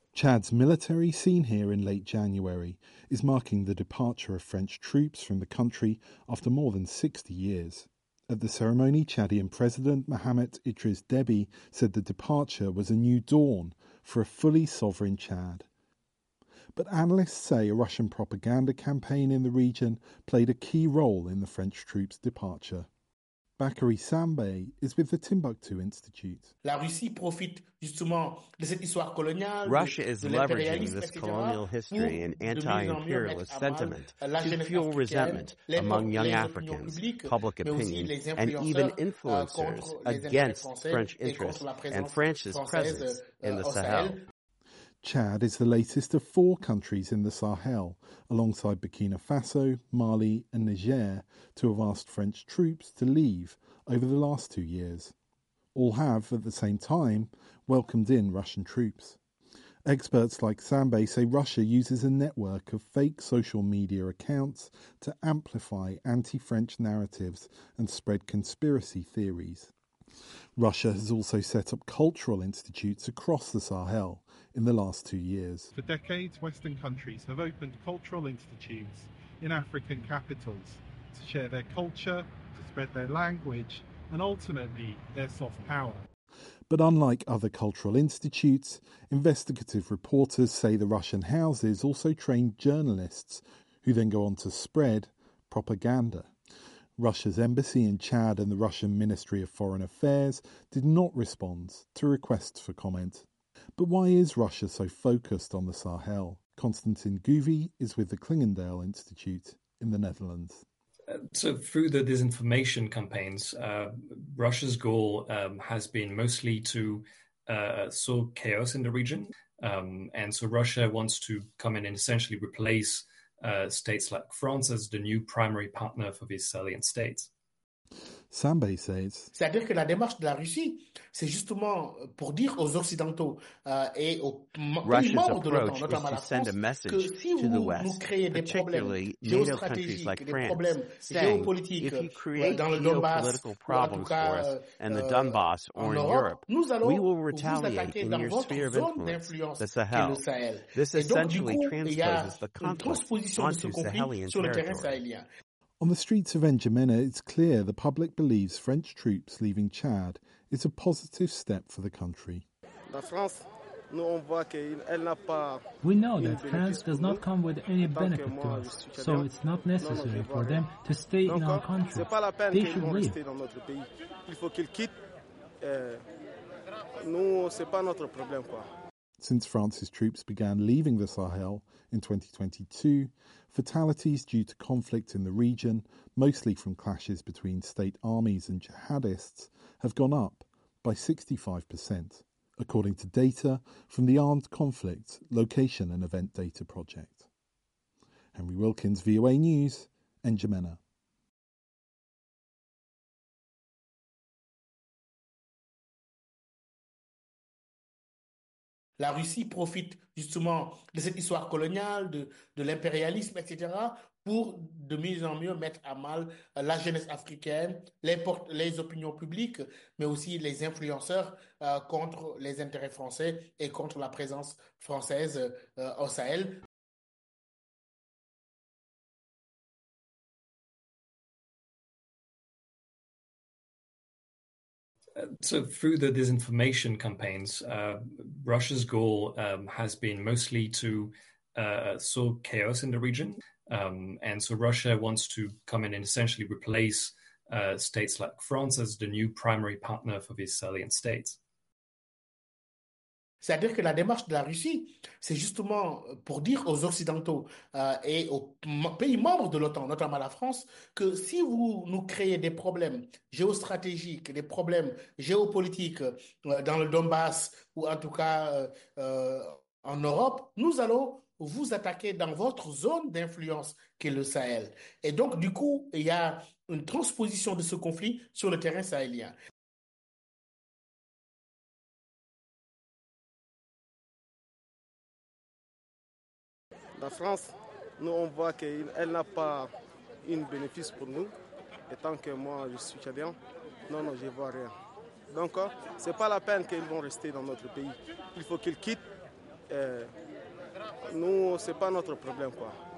Chad's military, seen here in late January, is marking the departure of French troops from the country after more than 60 years. At the ceremony, Chadian President Mohamed Idriss Déby said the departure was a new dawn for a fully sovereign Chad. But analysts say a Russian propaganda campaign in the region played a key role in the French troops' departure. Bakary Sambé is with the Timbuktu Institute. Russia is leveraging this colonial history and anti-imperialist sentiment to fuel resentment among young Africans, public opinion, and even influencers against French interests and France's presence in the Sahel. Chad is the latest of 4 countries in the Sahel, alongside Burkina Faso, Mali and Niger, to have asked French troops to leave over the last 2 years. All have, at the same time, welcomed in Russian troops. Experts like Sambé say Russia uses a network of fake social media accounts to amplify anti-French narratives and spread conspiracy theories. Russia has also set up cultural institutes across the Sahel in the last 2 years. For decades, Western countries have opened cultural institutes in African capitals to share their culture, to spread their language, and ultimately their soft power. But unlike other cultural institutes, investigative reporters say the Russian houses also train journalists who then go on to spread propaganda. Russia's embassy in Chad and the Russian Ministry of Foreign Affairs did not respond to requests for comment. But why is Russia so focused on the Sahel? Konstantin Guvi is with the Klingendale Institute in the Netherlands. So through the disinformation campaigns, Russia's goal has been mostly to sow chaos in the region. And so Russia wants to come in and essentially replace states like France as the new primary partner for these Sahelian states. Sambé says, c'est-à-dire que la démarche de la Russie, c'est justement pour dire aux Occidentaux et aux pays membres de l'OTAN, notamment la France, que si vous nous créez des problèmes géostratégiques, des problèmes géopolitiques dans le Donbass, ou en tout cas en Europe, nous allons vous attaquer dans votre zone d'influence qui est le Sahel. Et donc, du coup, il y a une transposition de ce conflit sur le terrain sahélien. On the streets of N'Djamena, it's clear the public believes French troops leaving Chad is a positive step for the country. We know that France does not come with any benefit to us, so it's not necessary for them to stay in our country. They should leave. Since France's troops began leaving the Sahel in 2022, fatalities due to conflict in the region, mostly from clashes between state armies and jihadists, have gone up by 65%, according to data from the Armed Conflict Location and Event Data Project. Henry Wilkins, VOA News, N'Djamena. La Russie profite justement de cette histoire coloniale, de l'impérialisme, etc., pour de mieux en mieux mettre à mal la jeunesse africaine, les opinions publiques, mais aussi les influenceurs contre les intérêts français et contre la présence française au Sahel. So through the disinformation campaigns, Russia's goal has been mostly to sow chaos in the region. And so Russia wants to come in and essentially replace states like France as the new primary partner for these Sahelian states. C'est-à-dire que la démarche de la Russie, c'est justement pour dire aux Occidentaux et aux pays membres de l'OTAN, notamment la France, que si vous nous créez des problèmes géostratégiques, des problèmes géopolitiques dans le Donbass ou en tout cas en Europe, nous allons vous attaquer dans votre zone d'influence qui est le Sahel. Et donc, du coup, il y a une transposition de ce conflit sur le terrain sahélien. La France, nous, on voit qu'elle n'a pas un bénéfice pour nous. Et tant que moi, je suis tchadien, non, je ne vois rien. Donc, ce n'est pas la peine qu'ils vont rester dans notre pays. Il faut qu'ils quittent nous, ce n'est pas notre problème, quoi.